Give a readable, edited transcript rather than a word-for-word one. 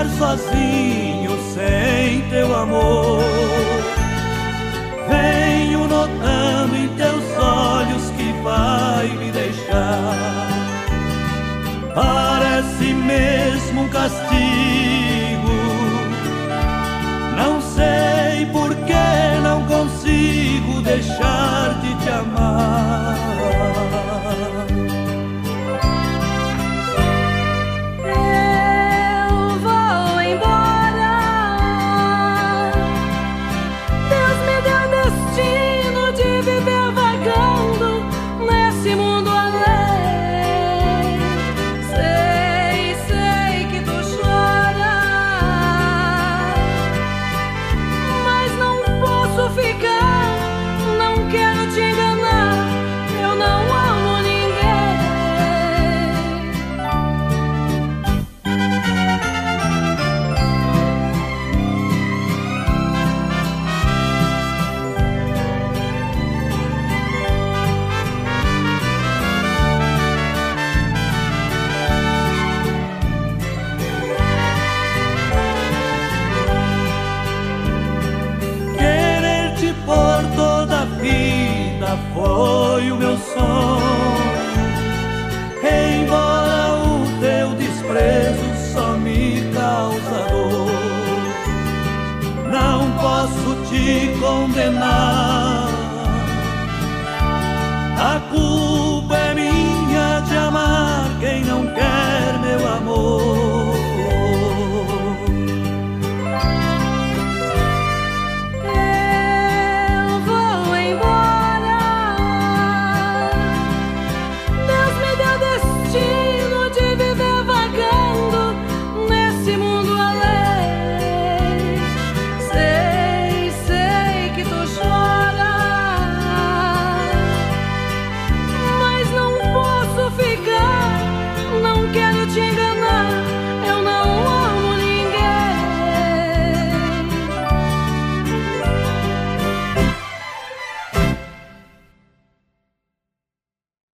sozinho sem teu amor. Venho notando em teus olhos que vai me deixar. Parece mesmo um castigo. Não sei por que não consigo deixar de te amar. Foi o meu sonho, embora o teu desprezo só me causa dor. Não posso te condenar, a culpa